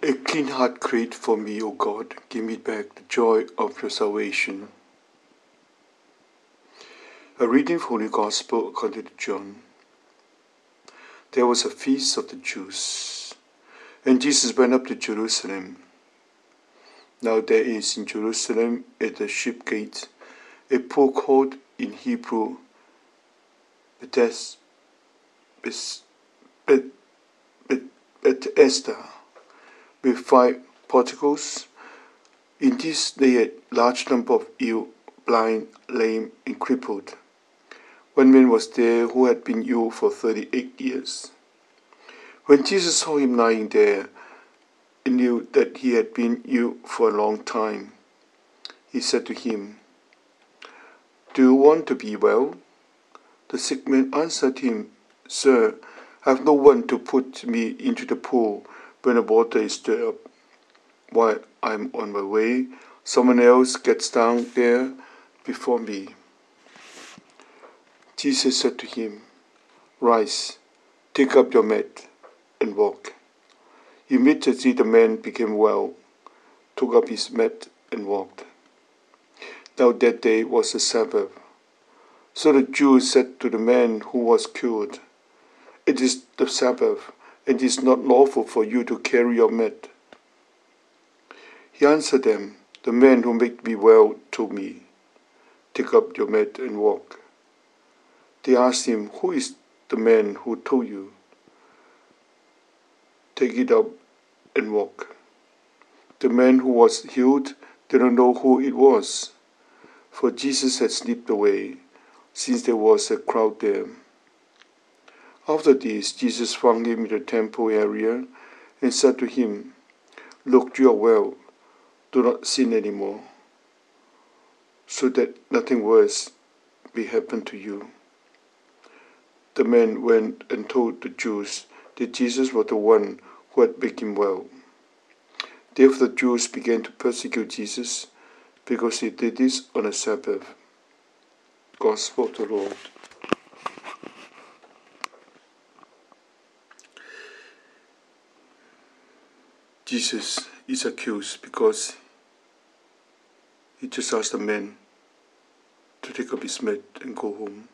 A clean heart create for me, O God. Give me back the joy of your salvation. A reading from the Gospel according to John. There was a feast of the Jews, and Jesus went up to Jerusalem. Now there is in Jerusalem at the sheep gate a pool called in Hebrew Bethesda, with 5 porticos. In this lay a large number of ill, blind, lame, and crippled. One man was there who had been ill for 38 years. When Jesus saw him lying there, and knew that he had been ill for a long time, he said to him, "Do you want to be well?" The sick man answered him, "Sir, I have no one to put me into the pool when the water is stirred up. While I am on my way, someone else gets down there before me." Jesus said to him, "Rise, take up your mat, and walk." Immediately the man became well, took up his mat, and walked. Now that day was the Sabbath. So the Jews said to the man who was cured, "It is the Sabbath, and it is not lawful for you to carry your mat." He answered them, "The man who made me well told me, 'Take up your mat and walk.'" They asked him, "Who is the man who told you, 'Take it up and walk'?" The man who was healed didn't know who it was, for Jesus had slipped away, since there was a crowd there. After this, Jesus found him in the temple area and said to him, "Look, you are well. Do not sin anymore, so that nothing worse may happen to you." The man went and told the Jews that Jesus was the one who had made him well. Therefore the Jews began to persecute Jesus because he did this on a Sabbath. Gospel of the Lord. Jesus is accused because he just asked the man to take up his mat and go home.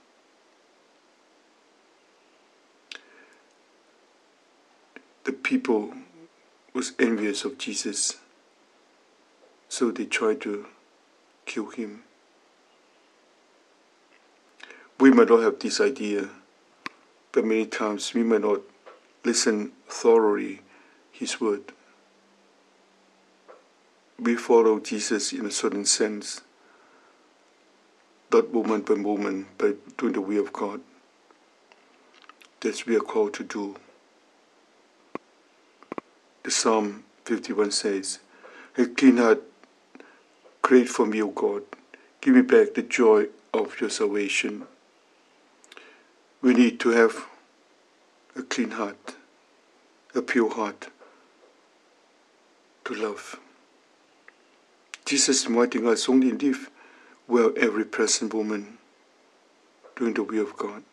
The people was envious of Jesus, so they tried to kill him. We might not have this idea, but many times we might not listen thoroughly his word. We follow Jesus in a certain sense, not moment by moment, but doing the will of God. That's what we are called to do. The Psalm 51 says, "A clean heart create for me, O God. Give me back the joy of your salvation." We need to have a clean heart, a pure heart to love. Jesus is inviting us only live well every present moment, doing the will of God.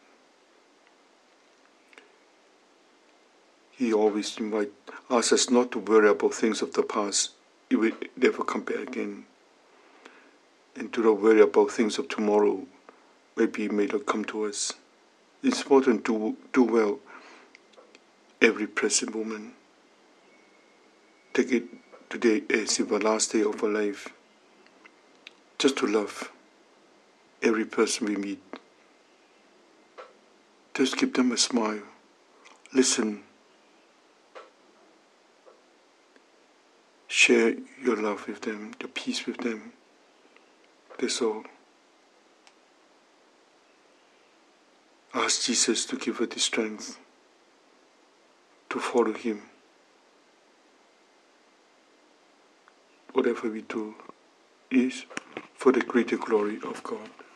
He always asks us not to worry about things of the past. It will never come back again. And to not worry about things of tomorrow. Maybe it may not come to us. It's important to do well every present moment. Take it today as if the last day of our life. Just to love every person we meet. Just give them a smile. Listen. Share your love with them, your peace with them. That's all. Ask Jesus to give us the strength to follow him. Whatever we do is for the greater glory of God.